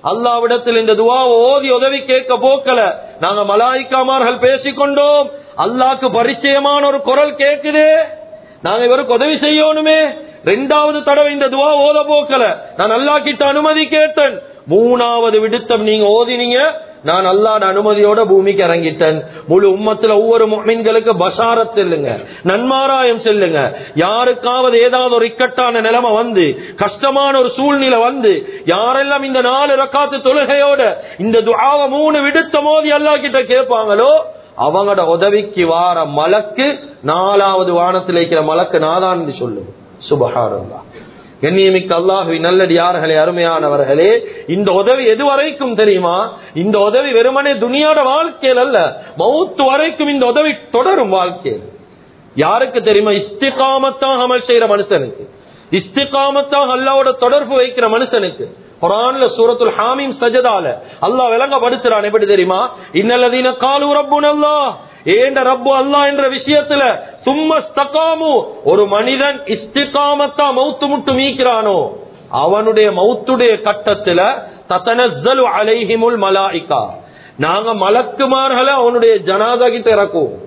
A: அல்லாஹ்விடத்தில் இந்த துஆவை ஓதி உதவி கேட்க போக்கல நாங்க மலாயிக்காமார்கள் பேசிக்கொண்டோம். அல்லாஹ்க்கு பரிச்சயமான ஒரு குரல் கேக்குது, நாங்க இவருக்கு உதவி செய்யணுமே. 2வது தடவை இந்த துஆ ஓத போக்கல நான் அல்லாஹ் கிட்ட அனுமதி கேட்டேன். 3வது விடுத்தம் நீங்க ஓதினீங்க, நான் அல்லாஹ்ட அனுமதியோட பூமிக்கு இறங்கிட்டேன். முழு உம்மத்துல ஒவ்வொரு முஃமின்களுக்கு பஷாரத் செல்லுங்க, நன்மாராயம் செல்லுங்க. யாருக்காவது ஏதாவது ஒரு இக்கட்டான நிலைமை வந்து, கஷ்டமான ஒரு சூழ்நிலை வந்து, யாரெல்லாம் இந்த 4 ரக்காத்து தொழுகையோட இந்த துஆவை 3 விடுத்தம் ஓதி அல்லாஹ் கிட்ட கேட்பாங்களோ அவங்களோட உதவிக்கு வார மலக்கு 4வது வானத்தில் இருக்கிற மலக்கு நாதான் என்று சொல்லும். சுப்ஹானல்லாஹ். கண்ணியமிக்க அல்லாஹ்வின் நல்லடியார்களே, அருமையானவர்களே, இந்த உதவி எது வரைக்கும் தெரியுமா? இந்த உதவி வெறுமனே துனியாட வாழ்க்கையில் அல்ல, மௌத் வரைக்கும் இந்த உதவி தொடரும் வாழ்க்கையில். யாருக்கு தெரியுமா? இஸ்திகாமத்தாக அமல் செய்யற மனுஷனுக்கு, இஸ்திகாமத்தாக அல்லாஹ்வோட தொடர்பு வைக்கிற மனுஷனுக்கு. குர்ஆன்ல சூரத்துல் ஹாமீம் சஜதால அல்லாஹ் விளங்கப்படுத்துறான். எப்படி தெரியுமா? இன்னல்லதீன காலு ரப்புனல்லாஹ், ஏண்ட ரப்பு அல்லாஹ் என்ற விஷயத்துல சும்மஸ்தகாமு, ஒரு மனிதன் இஸ்திகாமத்தா மௌத்து முட்டு மீக்கிறானோ அவனுடைய மௌத்துடைய கட்டத்துல ததனஸ்ஸலு அலைஹிமுல் மலாயிகா, நாங்க மலக்குமார்களை அவனுடைய ஜனாதா கிட்ட இறக்குவோம்.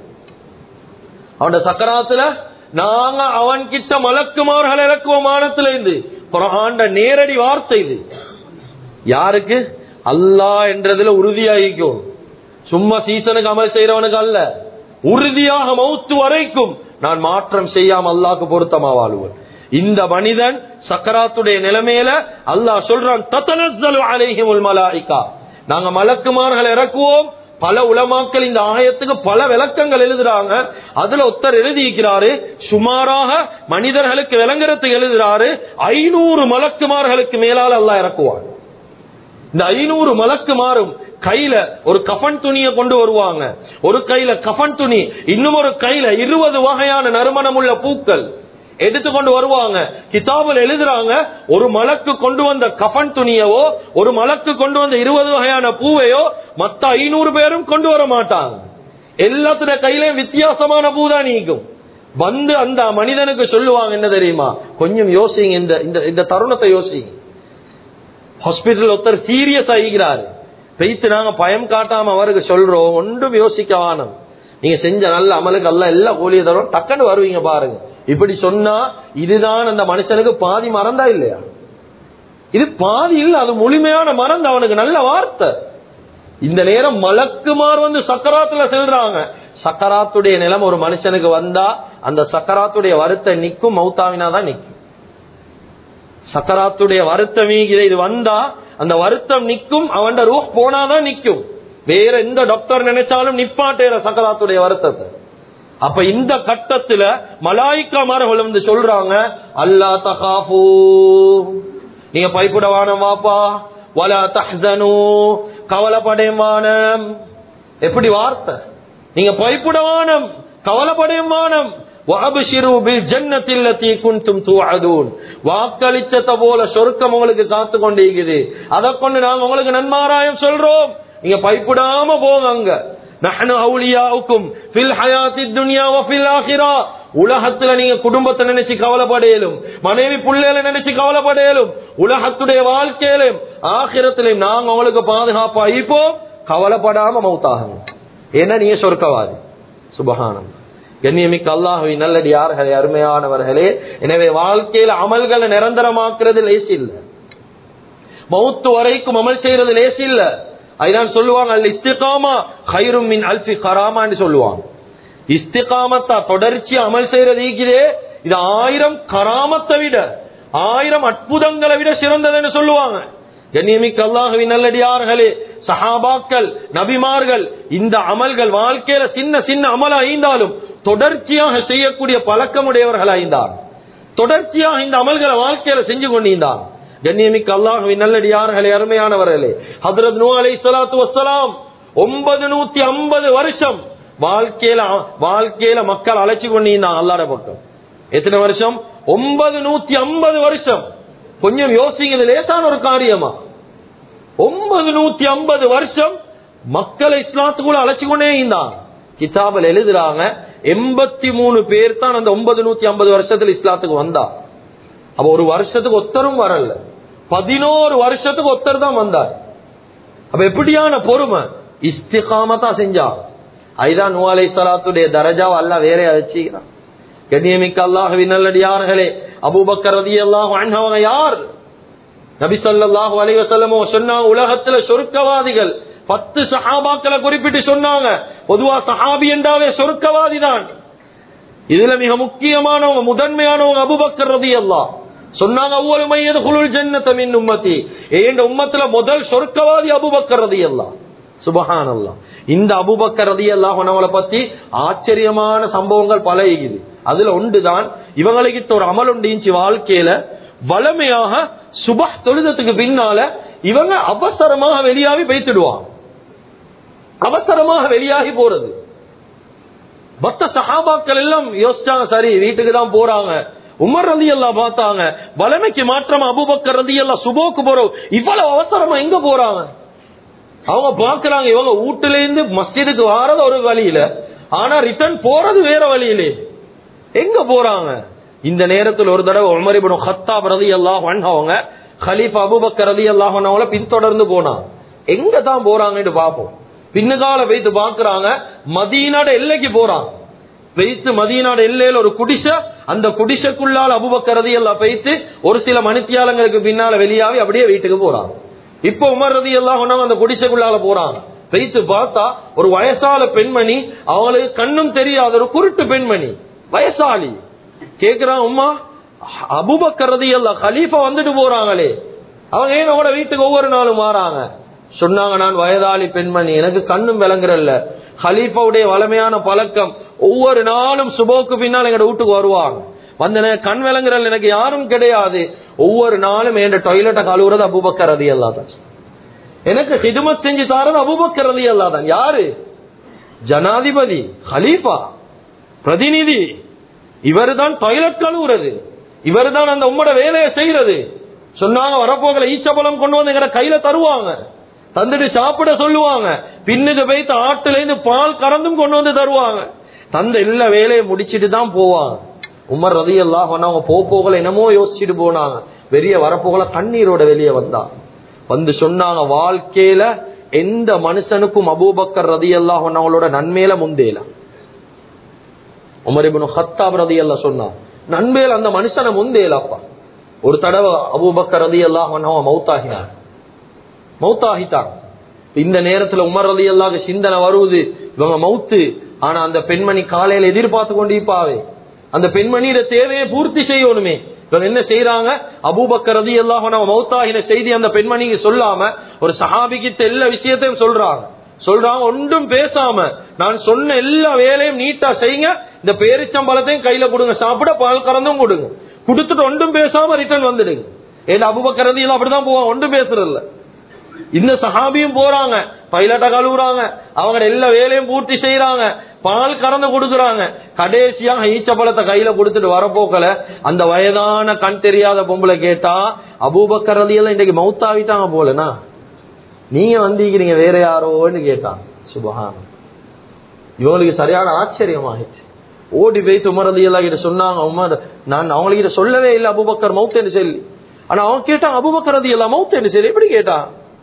A: அவனுடைய சக்கராத்துல நாங்க அவன் கிட்ட மலக்குமார்களை இறக்குவோம் வானத்துல இருந்து. குர்ஆன்ல நேரடி வார்த்தை இது. யாருக்கு? அல்லாஹ் என்றதுல உறுதியாகிக்கும், சும்மா சீசனுக்கு அமல் செய்யறவனுக்கு அல்ல. உறுதியாக மௌத்து வரைக்கும் நான் மாற்றம் செய்யாம அல்லாஹ்க்கு பொருத்தமா வாழ்வேன். இந்த மனிதன் சக்கராத்துடைய நிலைமையில அல்லாஹ் சொல்றான், ததனஸ்ஸலு அலைஹிமுல் மலாயிகா, நாங்க மலக்குமார்களை இறக்குவோம். பல உலமாக்கள் இந்த ஆயத்துக்கு பல விளக்கங்கள் எழுதுறாங்க. அதுல ஒருத்தர் எழுதியிருக்கிறாரு, சுமாராக மனிதர்களுக்கு விளங்குறதுக்கு எழுதுறாரு, 500 மலக்குமார்களுக்கு மேலால் அல்லாஹ் இறக்குவான். இந்த 500 மலக்குமாரும் கையில ஒரு கஃபன் துணியை கொண்டு வருவாங்க. ஒரு கையில கஃபன் துணி, இன்னும் ஒரு கையில 20 வகையான நறுமணம் உள்ள பூக்கள் எடுத்துக்கொண்டு வருவாங்க. கிதாபில் எழுதுறாங்க, ஒரு மலக்கு கொண்டு வந்த கஃபன் துணியவோ, ஒரு மலக்கு கொண்டு வந்த 20 வகையான பூவையோ மத்த 500 பேரும் கொண்டு வர மாட்டாங்க. எல்லாத்துடைய கையிலையும் வித்தியாசமான பூ தான் நீக்கும். வந்து அந்த மனிதனுக்கு சொல்லுவாங்க, என்ன தெரியுமா? கொஞ்சம் யோசிங்க, இந்த தருணத்தை யோசிங்க. ஹாஸ்பிட்டல் ஒருத்தர் சீரியஸ் ஆகிறாரு, பெய்த்து நாங்க பயம் காட்டாம அவருக்கு சொல்றோம், ஒன்றும் யோசிக்க வானம், நீங்க செஞ்ச நல்ல அமலுக்கு அல்ல எல்லா கூலியை தரும், டக்குன்னு வருவீங்க பாருங்க. இப்படி சொன்னா இதுதான் அந்த மனுஷனுக்கு பாதி மறந்தா இல்லையா? இது பாதி இல்ல, அது முழுமையான மறந்து அவனுக்கு நல்ல வார்த்தை. இந்த நேரம் மலக்குமார் வந்து சக்கராத்துல செல்றாங்க. சக்கராத்துடைய நிலம் ஒரு மனுஷனுக்கு வந்தா அந்த சக்கராத்துடைய வருத்தம் நிக்கும், மௌத்தாவினாதான் நிக்கும். சக்கராத்துடைய வருத்தம் இது வந்தா அந்த வருத்தம் நிக்கும், அவன் ரூஹ் போனாதான் நிக்கும். வேற எந்த டாக்டர் நினைச்சாலும் நிப்பாட்டேற சக்கராத்துடைய வருத்தத்தை. அப்ப இந்த கட்டத்துல மலாயிக்காமார்கள் வந்து சொல்றாங்க, அல்லா தகாஃபு, நீங்க பயப்படவானம் வாப்பா, வலா தஹ்ஸனு, கவலைப்படையமானம். எப்படி வார்த்தை? நீங்க பயப்படவானம், கவலைப்படையமானம். வஅப்ஷிரு பில் ஜன்னத்தி அல்லதி குன்தும் துஅதுன், வாக்களிச்சத போல சொர்க்கம் உங்களுக்கு காத்து கொண்டிருக்குது, அதை கொண்டு நாங்க உங்களுக்கு நன்மாராயம் சொல்றோம், நீங்க பயப்படாம போங்க. நஹ்னு அவுலியாஉக்கும் ஃபில் ஹயாத்தித் துன்யா வ ஃபில் ஆখিরা, உலகத்துல நீங்க குடும்பத்தை நினைச்சு கவலைப்படையலும், மனைவி பிள்ளைகளை நினைச்சு கவலைப்படையலும், உலகத்துடைய வாழ்க்கையிலும் ஆகிரத்திலும் நாங்க உங்களுக்கு பாதுகாப்பா இப்போ கவலைப்படாம மௌத்தாகுங்க. ஏன்னா நீங்க சொர்க்கவாதி. சுப்ஹானல்லாஹ். கண்ணியமிக்க அல்லாஹ்வின் நல்லடியார்களே, அருமையானவர்களே, எனவே வாழ்க்கையில அமல்களை நிரந்தரமாக்குறது லேசி இல்ல, மௌத்து வரைக்கும் அமல் செய்யறது லேசி இல்ல. அதுதான் சொல்லுவாங்க, அல் இஸ்திகாமா கைரும் மின் அல்ஃபி கராமான்னு சொல்லுவாங்க. இஸ்திகாமத்தா தொடர்ச்சியா அமல் செய்யறது இருக்கிறே, இது 1000 கராமத்தை விட 1000 அற்புதங்களை விட சிறந்ததுன்னு சொல்லுவாங்க. கண்ணியமிக்க அல்லாஹ்வின் நல்லடியார்களே, சஹாபாக்கள், நபிமார்கள் இந்த அமல்கள் வாழ்க்கையில சின்ன சின்ன அமலா இருந்தாலும் தொடர்ச்சியாக செய்யக்கூடிய பழக்கமுடையவர்கள் ஆய்ந்தார். தொடர்ச்சியாக இந்த அமல்களை வாழ்க்கையில செஞ்சு கொண்டிருந்தார். கண்ணியமிக்க அல்லாஹ்வின் நல்லடியார்களே, அருமையானவர்களே, ஹஜ்ரத் நூஹ் அலைஹிஸ்ஸலாத்து வஸ்ஸலாம் 950 வருஷம் வாழ்க்கையில மக்கள் அழைச்சு கொண்டிருந்தாங்க அல்லாஹ்வுடைய பக்கம். எத்தனை வருஷம்? 950 வருஷம். கொஞ்சம் யோசிங்க, இது லேசான ஒரு காரியமா? 950 வருஷம் மக்களை இஸ்லாத்துக்குள்ள அழைச்சு கொண்டே இருந்தாங்க. கிதாபில் எழுதுறாங்க, 83 பேர் தான் அந்த 950 வருஷத்துல இஸ்லாத்துக்கு வந்தா. அப்ப ஒரு வருஷத்துக்கு ஒத்தரும் வரல, 11 வருஷத்துக்கு ஒத்தர் தான் வந்தார். அப்ப எப்படியான பொறுமை, இஸ்திகாமத்தா செஞ்சா. ஐதான் நூஹ் அலைஹிஸ்ஸலாத்துடைய தரஜாவை அல்லாஹ் வேறையா வச்சுக்கிறான். கண்ணியமிக்க அல்லாஹ்வின் நல்லடியார்களே, அபூபக்கர் ரலியல்லாஹு அன்ஹு அவங்க யார்? நபி ஸல்லல்லாஹு அலைஹி வஸல்லம் சொன்னாங்க, உலகத்துல சொர்க்கவாதிகள் 10 சஹாபாக்களை குறிப்பிட்டு சொன்னாங்க. பொதுவா சஹாபி என்றாவே சொர்க்கவாதி தான். இதுல மிக முக்கியமானவங்க, முதன்மையானவங்க அபூபக்கர் ரலியல்லாஹு சொன்னாங்க. அவ்வளவு மையது குலுல் ஜன்னத மின் உம்மத்தி, இந்த உம்மத்துல முதல் சொர்க்கவாதி அபூபக்கர் ரலியல்லாஹு. சுப்ஹானல்லாஹ். இந்த அபூபக்கர் ரலியல்லாஹு அன்ஹுவளை பத்தி ஆச்சரியமான சம்பவங்கள் பல இருக்குது. அதுல ஒன்றுதான், இவங்களுக்கு ஒரு அமல் உண்டு வாழ்க்கையில. வளமையாக சுபஹ் தொழுதத்துக்கு பின்னால இவங்க அவசரமாக வெளியாகி பேசிடுவாங்க. அவசரமாக வெளியாகி போறது. மற்ற சஹாபாக்கள் எல்லாம் யோசிச்சாங்க, சரி வீட்டுக்கு தான் போறாங்க. உமர் ரலியல்லாஹு பார்த்தாங்க, வளமைக்கு மாற்றமா அபூபக்கர் ரலியல்லாஹு சுபோக்கு போறோம், இவ்வளவு அவசரமா எங்க போறாங்க? அவங்க பாக்குறாங்க, இவங்க வீட்டுல இருந்து மஸ்ஜிதுக்கு வாரது ஒரு வழியில, ஆனா ரிட்டர்ன் போறது வேற வழியிலே. எங்க போறாங்க? இந்த நேரத்தில் ஒரு தடவை உமர் இப்னு கத்தாப் ரலியல்லாஹு அன்ஹு அவங்க கலீஃபா அபூபக்கர் ரலியல்லாஹு அன்ஹுவள பின்தொடர்ந்து போனாங்க. எங்க தான் போறாங்கன்னு பாப்போம். பின்னுகால வைத்து பாக்குறாங்க, மதீனாட எல்லைக்கு போறாங்க. வைத்து மதீனாட எல்லையில ஒரு குடிசை, அந்த குடிசைக்குள்ளால் அபூபக்கர் ரலியல்லாஹு வைத்து ஒரு சில மணித்தியாலங்களுக்கு பின்னால வெளியாகி அப்படியே வீட்டுக்கு போறாங்க. இப்ப உமர் ரலியல்லாஹு அன்ஹு அந்த குடிசைக்குள்ளால போறாங்க. வைத்து பார்த்தா ஒரு வயசால பெண்மணி, அவங்களுக்கு கண்ணும் தெரியாத ஒரு குருட்டு பெண்மணி, வயசாளி. கேக்குறான், உம்மா அபூபக்கர் ரலியல்லாஹு கலீஃபா வந்துட்டு போறாங்களே, அவங்க ஏன் கூட வீட்டுக்கு ஒவ்வொரு நாளும் வராங்க? சொன்னாங்க, நான் வயதாளி பெண்மணி, எனக்கு கண்ணும் விளங்குறல்ல. கலீஃபாவுடைய வளமையான பழக்கம், ஒவ்வொரு நாளும் சுபோக்கு பின்னால் எங்க வீட்டுக்கு வருவாங்க. வந்த கண் விளங்குறல் எனக்கு யாரும் கிடையாது. ஒவ்வொரு நாளும் என் டாய்லெட்டை கழுவுறது அபூபக்கர் ரலியல்லாஹு தான். எனக்கு ஹிதுமத் செஞ்சு தாரது அபூபக்கர் ரலியல்லாஹு தான். யாரு? ஜனாதிபதி, கலீஃபா, பிரதிநிதி. இவரு தான் டாய்லெட் கழுவுறது, இவரு தான் அந்த உம்மோட வேலையை செய்யறது. சொன்னாங்க, வரப்போகல ஈச்சப்பழம் கொண்டு வந்து எங்க கையில தருவாங்க, தந்துட்டு சாப்பிட சொல்லுவாங்க. பின்னுக்கு போய்த்து ஆட்டுல இருந்து பால் கறந்தும் கொண்டு வந்து தருவாங்க. தந்த எல்லா வேலையை முடிச்சிட்டு தான் போவாங்க. உமர் ரலியல்லாஹு அன்ஹு அவங்க போகல என்னமோ யோசிச்சுட்டு போனாங்க. வெளிய வரப்போகல கண்ணீரோட வெளியே வந்து சொன்னாங்க, வாழ்க்கையில எந்த மனுஷனுக்கும் அபூபக்கர் ரலியல்லாஹு அன்ஹு அவங்களோட நன்மையில முந்தேல. உமர் இப்னு கத்தாப் ரலியல்லாஹு சொன்னாங்க, நன்மையில அந்த மனுஷனை முந்தேலப்பா. ஒரு தடவை அபூபக்கர் ரலியல்லாஹு அன்ஹு மௌத்தாகிட்டாங்க. இந்த நேரத்துல உமர் ரலியல்லாஹு சிந்தனை வருவது, இவங்க மௌத்து. ஆனா அந்த பெண்மணி காலையில எதிர்பார்த்து கொண்டிருப்பாவே, அந்த பெண்மணியோட தேவையை பூர்த்தி செய்யணுமே. இவங்க என்ன செய்யறாங்க, அபூபக்கர் ரலியல்லாஹு அன்ஹு மௌத்தாகின செய்தி அந்த பெண்மணிக்கு சொல்லாம ஒரு சஹாபிக்கு எல்லா விஷயத்தையும் சொல்றாங்க. ஒன்றும் பேசாம, நான் சொன்ன எல்லா வேலையும் நீட்டா செய்யுங்க, இந்த பேரிச்சம்பழத்தையும் கையில கொடுங்க, சாப்பிட பால் கறந்தும் கொடுங்க, கொடுத்துட்டு ஒன்றும் பேசாம ரிட்டர்ன் வந்துடுங்க. ஏன்னா அபூபக்கர் ரலியல்லாஹு அப்படிதான் போவாங்க, ஒன்றும் பேசுறதில்ல. இந்த சஹாபியும் போறாங்க, பைலட்டை கழுவுறாங்க, அவங்க எல்லா வேலையும் பூர்த்தி செய்யறாங்க, பால் கறந்து கொடுக்குறாங்க. கடைசியாக ஈச்சப்பழத்தை கையில கொடுத்துட்டு வரப்போக்கல அந்த வயதான கண் தெரியாத பொம்பளை கேட்டா, அபூபக்கர் ரலியல்லாஹு இன்னைக்கு மௌத்தாவிட்டாங்க போலனா, நீங்க வந்திருக்கிறீங்க வேற யாரோன்னு கேட்டான். சுப்ஹான். இவங்களுக்கு சரியான ஆச்சரியம் ஆயிடுச்சு. ஓடி போய் உமர் ரலியல்லாஹு கிட்ட சொன்னாங்க, உமர் நான் அவங்ககிட்ட சொல்லவே இல்லை அபூபக்கர் மௌத் என்று சொல்லி. ஆனா அவங்க கேட்டாங்க, அபூபக்கர் ரலியல்லாஹு மௌத் என்று சொல்லி எப்படி கேட்டான்?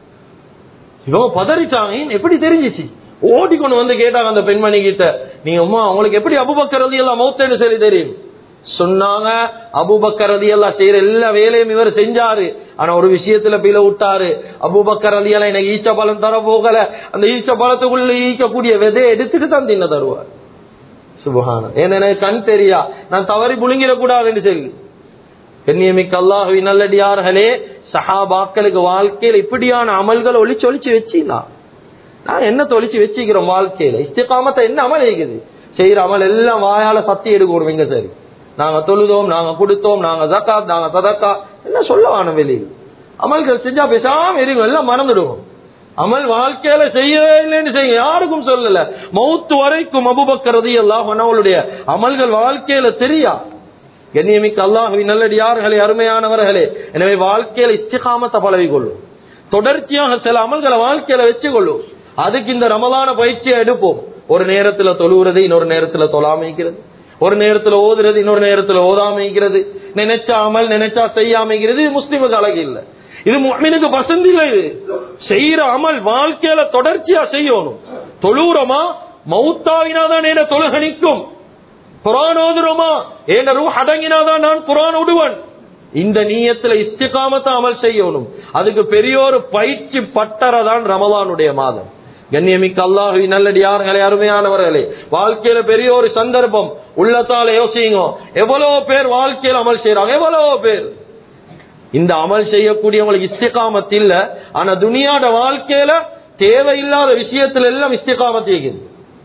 A: இவங்க பதறிட்டாங்க, எப்படி தெரிஞ்சிச்சு? ஓடி கொண்டு வந்து கேட்டாங்க அந்த பெண்மணி கிட்ட, நீங்க அம்மா அவங்களுக்கு எப்படி அபூபக்கர் ரலியல்லாஹு மௌத் என்று சொல்லி தெரியும்? சொன்னாங்க, அபூபக்கர் ரலியல்லாஹு செய்யற எல்லா வேலையும் இவர் செஞ்சாரு, ஆனா ஒரு விஷயத்துல பிழை விட்டாரு. அபூபக்கர் ரலியல்லாஹு எனக்கு ஈச்ச பழம் தர போகல, அந்த ஈச்ச பழத்துக்குள்ள ஈக்கக்கூடிய விதையை எடுத்துட்டு தான் தின்ன தருவார். சுப்ஹான். ஏன்னா எனக்கு கண் தெரியா, நான் தவறி புழுங்கிட கூடாதுன்னு சொல்லி. கண்ணியமிக்க அல்லாஹ்வின் நல்லடியார்களே, சஹாபாக்களுக்கு வாழ்க்கையில இப்படியான அமல்களை ஒளிச்சு வச்சுதான். நான் என்ன தொழிச்சு வச்சுக்கிறோம் வாழ்க்கையில? இஸ்திகாமத்தை என்ன அமல் இருக்குது? செய்யற அமல் எல்லாம் வாயால சத்தி எடுக்கணும். எங்க சரி, நாங்க தொழுதோம், நாங்க கொடுத்தோம், நாங்க ஜகாத், நாங்க சதக்கா என்ன சொல்லுவான வெளியில் அமல்கள் செஞ்சா பேசாம இருக்கும், எல்லாம் மறந்துடுவோம். அமல் வாழ்க்கையில செய்யவே இல்லைன்னு செய்ய யாருக்கும் சொல்லல. மௌத்து வரைக்கும் அபூபக்கர் ரலியல்லாஹு அன்ஹு அவங்களுடைய அமல்கள் வாழ்க்கையில தெரியா. கண்ணியமிக்க அல்லாஹ்வின் நல்லடியார்களே, அருமையானவர்களே, எனவே வாழ்க்கையில இஸ்திகாமத்தை பழகி கொள்ளும். தொடர்ச்சியாக சில அமல்களை வாழ்க்கையில வச்சு கொள்ளும். அதுக்கு இந்த ரமலான பயிற்சியை எடுப்போம். ஒரு நேரத்துல தொழுகிறது, இன்னொரு நேரத்துல தொழாமைக்கிறது, ஒரு நேரத்துல ஓதுறது, இன்னொரு நேரத்துல ஓதாமைக்கிறது, நினைச்சா அமல் நினைச்சா செய்யாமைக்கிறது. முஸ்லிமுக்கு அழகு இல்லை.
B: இது முஃமினுக்கு பசந்த் இல்ல. இது செய்யற அமல் வாழ்க்கையில தொடர்ச்சியா செய்யணும். தொழுறோமா, மௌத்தாவினாதான் என்ன தொழுகை நிற்கும். குர்ஆன் ஓதுறோமா, என்ன ரூஹ் அடங்கினாதான் நான் குர்ஆன் ஓடுவேன். இந்த நியத்துல இஸ்திகாமத்தை அமல் செய்யணும். அதுக்கு பெரிய ஒரு பயிற்சி பட்டறதான் ரமலானுடைய மாதம். கண்ணியமிக்க அல்லாஹ்வின் நல்லடியார்களே, அருமையானவர்களே, வாழ்க்கையில பெரிய ஒரு சந்தர்ப்பம். உள்ளத்தால யோசிங்க, எவ்வளவு பேர் வாழ்க்கையில அமல் செய்யறாங்க, எவ்வளவு பேர் இந்த அமல் செய்யக்கூடியவங்களுக்கு இஸ்திகாமத் இல்ல. ஆனா துனியாட வாழ்க்கையில தேவையில்லாத விஷயத்துல எல்லாம் இஸ்திகாமத் இருக்குது.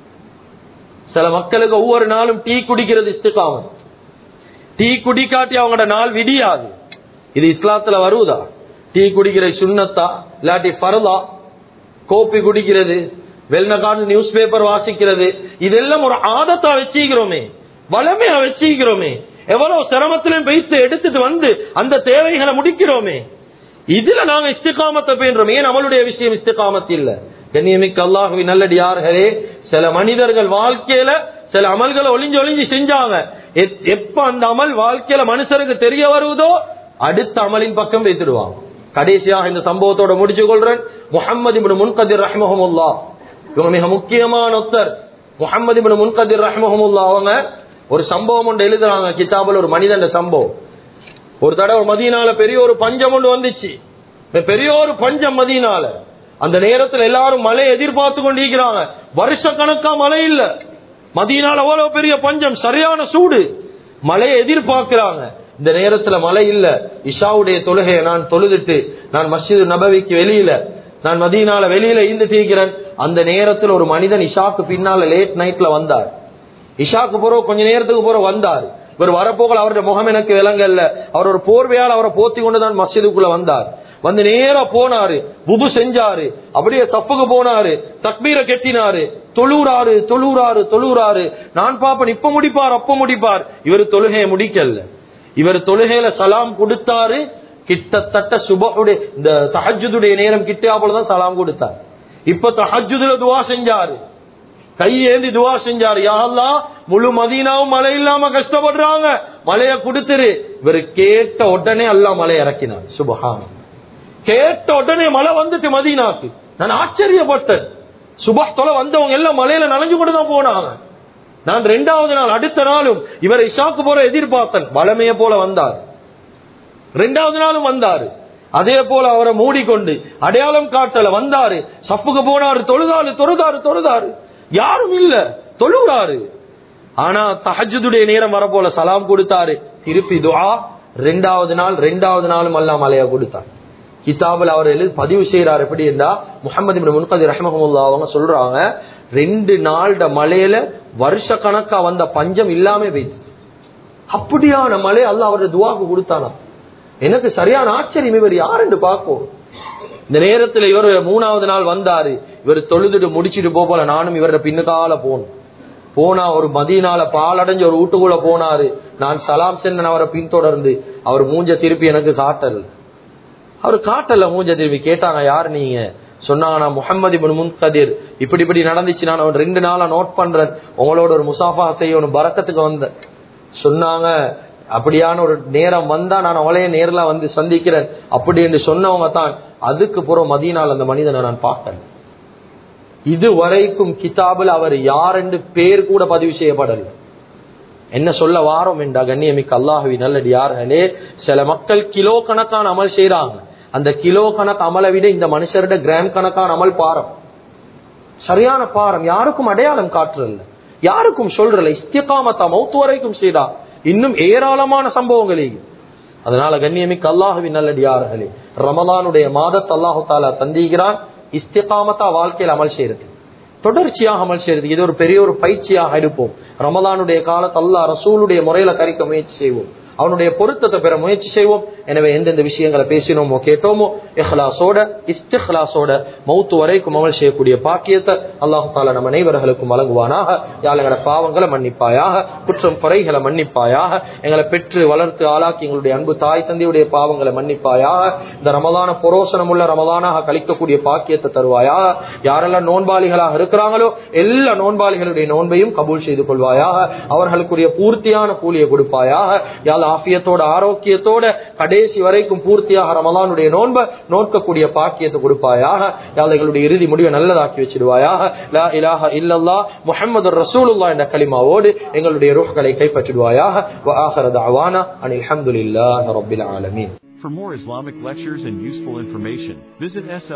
B: சில மக்களுக்கு ஒவ்வொரு நாளும் டீ குடிக்கிறது இஸ்திகாமத். டீ குடிக்காட்டி அவங்களோட நாள் விடியாது. இது இஸ்லாத்துல வருவதா? டீ குடிக்கிறது சுன்னத்தா இல்லாட்டி ஃபர்தா? கோப்பி குடிக்கிறது, வெள்ளக்காடு நியூஸ் பேப்பர் வாசிக்கிறது, இதெல்லாம் ஒரு ஆதத்தா வச்சுக்கிறோமே, வளமையா வச்சுக்கிறோமே. எவ்வளவு சிரமத்திலும் வைத்து எடுத்துட்டு வந்து அந்த தேவைகளை முடிக்கிறோமே. இதுல நாங்க இஸ்திகாமத்தை பேணுறோம். ஏன் நம்மளுடைய விஷயம் இஸ்திகாமத் இல்ல? கண்ணியமிக்க அல்லாஹ்வின் நல்லடியார்களே, சில மனிதர்கள் வாழ்க்கையில சில அமல்களை ஒளிஞ்சு செஞ்சாங்க. எப்ப அந்த அமல் வாழ்க்கையில மனுஷருக்கு தெரிய வருவதோ அடுத்த அமலின் பக்கம் வைத்துடுவாங்க. கடைசியாக இந்த சம்பவத்தோட முடிச்சு கொள்றேன். முஹம்மது இப்னு முன்கதிர் ரஹ்மஹுல்லாஹ், இவங்க மிக முக்கியமான ஒருத்தர். முஹம்மது இப்னு முன்கதிர் ரஹ்மஹுல்லாஹ் அவங்க ஒரு சம்பவம் ஒன்று எழுதுறாங்க கிதாபுல. ஒரு மனிதன் சம்பவம். ஒரு தடவை மதீனால பெரிய ஒரு பஞ்சம் ஒன்று வந்துச்சு. பெரிய ஒரு பஞ்சம் மதீனால. அந்த நேரத்தில் எல்லாரும் மழை எதிர்பார்த்து கொண்டிருக்கிறாங்க. வருஷ கணக்கா மழை இல்ல. மதீனால அவ்வளவு பெரிய பஞ்சம், சரியான சூடு. மழையை எதிர்பார்க்கிறாங்க. இந்த நேரத்துல மழை இல்ல. இஷாவுடைய தொழுகையை நான் தொழுதுட்டு நான் மஸ்ஜிது நபவிக்கு வெளியில, நான் மதீனால வெளியில இருந்துட்டு இருக்கிறேன். அந்த நேரத்தில் ஒரு மனிதன் இஷாக்கு பின்னால லேட் நைட்ல வந்தார். இஷாக்கு போற கொஞ்ச நேரத்துக்கு போற வந்தார். இவர் வரப்போகல, அவருடைய முகம் எனக்கு விளங்கல்ல. அவர் ஒரு போர்வையால் அவரை போத்தி கொண்டுதான் மஸ்ஜிதுக்குள்ள வந்தார். வந்து நேரா போனாரு, வுது செஞ்சாரு, அப்படியே சப்புக்கு போனாரு, தக்பீரை கெட்டினாரு, தொழுறாரு. நான் பாப்பேன் இப்ப முடிப்பார் அப்ப முடிப்பார். இவர் தொழுகையை முடிக்கல. இவர் தொழுகையில சலாம் கொடுத்தாரு. கிட்டத்தட்ட சுபஹுடைய இந்த தஹஜ்ஜுடைய நேரம் கிட்டா போலதான் சலாம் கொடுத்தார். இப்ப தஹஜ்ஜுதுல துவா செஞ்சாரு, கையேந்தி துவா செஞ்சாரு, யா அல்லாஹ் முழு மதீனாவும் மழை இல்லாம கஷ்டப்படுறாங்க, மழைய கொடுத்துரு. இவர் கேட்ட உடனே அல்லாஹ் மழை இறக்கினார். சுபஹான். கேட்ட உடனே மழை வந்துட்டு மதீனாக்கு. நான் ஆச்சரியப்பட்டேன். சுபஹ் தொலை வந்தவங்க எல்லாம் மழையில நனைஞ்சு கொண்டு தான் போனாங்க. நான் 2வது நாள் அடுத்த நாளும் இவர் இஷாக்கு போற எதிர்பார்த்தேன். வளமைய போல வந்தார். 2வது நாளும் வந்தாரு. அதே போல அவரை மூடிக்கொண்டு அடையாளம் காட்டல வந்தாரு. சப்புக்கு போனாரு, தொழுதாரு. யாரும் இல்ல, தொழுறாரு. ஆனா தஹஜ்ஜுடைய நேரம் வர போல சலாம் கொடுத்தாரு. திருப்பி துஆ. 2வது நாளும் அல்லாஹ் மலையா கொடுத்தார். கிதாபுல அவர் பதிவு செய்யறாரு. எப்படி இருந்தா முஹம்மது இப்னு முன்கதிர் ரஹ்மஹுல்லாஹ் அவங்க சொல்றாங்க, 2 நாள்ட மலையில வருஷ கணக்கா வந்த பஞ்சம் இல்லாம போயிடுச்சு. அப்படியான மழை அல்லாஹ் அவருடைய துஆக்கு கொடுத்தானா. எனக்கு சரியான ஆச்சரியம். இவர் யாருன்னு பார்ப்போம். இந்த நேரத்துல இவர் 3வது நாள் வந்தாரு. இவர் தொழுதுட்டு முடிச்சுட்டு போல நானும் இவரோட பின்னுக்கால போனா ஒரு மதீனால பாலடைஞ்ச ஒரு வீட்டுக்குள்ள போனாரு. நான் சலாம் சென்னன் அவரை பின்தொடர்ந்து. அவர் மூஞ்ச திருப்பி எனக்கு காட்டல. மூஞ்ச திருப்பி கேட்டாங்க, யாரு நீங்க? சொன்னாங்க, நான் முஹம்மது இப்னு முன்கதிர். இப்படி நடந்துச்சு, நான் 2 நாளா நோட் பண்றேன், உங்களோட ஒரு முசாஃபா செய்யணும், பரக்கத்துக்கு வந்தேன். சொன்னாங்க, அப்படியான ஒரு நேரம் வந்தா நான் அவளையே நேர்ல வந்து சந்திக்கிறேன் அப்படி என்று சொன்னவங்க தான். அதுக்கு பிறகு மதீனால அந்த மனிதனை நான் பார்த்தேன். இதுவரைக்கும் கிதாபுல அவர் யார் என்று பேர் கூட பதிவு செய்யப்படல. என்ன சொல்ல வாரோம் என்றா, கண்ணியமிக்க அல்லாஹ்வின் நல்லடியார்களே, சில மக்கள் கிலோ கணக்கான அமல் செய்யறாங்க. அந்த கிலோ கணக்கு அமலை விட இந்த மனுஷரோட கிராம் கணக்கான அமல் பாரம், சரியான பாரம். யாருக்கும் அடையாளம் காட்டுறல, யாருக்கும் சொல்றல. இஸ்திகாமத்தா மௌத் வரைக்கும் செய்தா இன்னும் ஏராளமான சம்பவங்களே. அதனால கண்ணியமிக்க அல்லாஹ்வின் நல்லடியார்களே, ரமலானுடைய மாதத்தை அல்லாஹு தஆலா தந்திக்கிறான். இஸ்திகாமத்தா வாழ்க்கையில் அமல் செய்யறது, தொடர்ச்சியாக அமல் செய்யறது, இது ஒரு பெரிய ஒரு பயிற்சியாக இருப்போம். ரமலானுடைய காலத்தை அல்லாஹ் ரசூலுடைய முறையில கரிக்க முயற்சி செய்வோம். அவனுடைய பொருத்தத்தை பெற முயற்சி செய்வோம். எனவே எந்தெந்த விஷயங்களை பேசினோமோ கேட்டோமோ இஹ்லாஸோட இஸ்திக்லாஸோட மௌத் வரைக்கும் அமல் செய்யக்கூடிய பாக்கியத்தை அல்லாஹ் தஆலா நம் அனைவர்களுக்கும் வழங்குவானாக. எங்களோட பாவங்களை மன்னிப்பாயாக, குற்றம் குறைகளை மன்னிப்பாயாக, எங்களை பெற்று வளர்த்து ஆளாக்கி எங்களுடைய அன்பு தாய் தந்தையுடைய பாவங்களை மன்னிப்பாயாக. இந்த ரமலான புரோசனம் உள்ள ரமலானாக கழிக்கக்கூடிய பாக்கியத்தை தருவாயாக. யாரெல்லாம் நோன்பாளிகளாக இருக்கிறாங்களோ எல்லா நோன்பாளிகளுடைய நோன்பையும் கபூல் செய்து கொள்வாயாக. அவர்களுக்குரிய பூர்த்தியான கூலியை கொடுப்பாயாக. ஆஃபியத்தோட ஆரோக்கியத்தோட கடைசி வரைக்கும் பூர்த்தியாக ரமலானுடைய நோன்பை நோக்கக்கூடிய பாக்கியத்தை கொடுப்பாயாக. யா அல்லாஹ் எங்களுடைய இறுதி முடிவை நல்லதாக்கி வச்சிடுவாயாக. லா இலாஹ இல்லல்லாஹ் முஹம்மதுர் ரசூலுல்லாஹ் என்ற கலிமாவோடு எங்களுடைய ரூஹ்களை கைப்பற்றிடுவாயாக. வ ஆகிரு தஅவானா அனில் ஹம்துலில்லாஹி ரப்பில் ஆலமீன்.
C: For more Islamic lectures and useful information, visit SL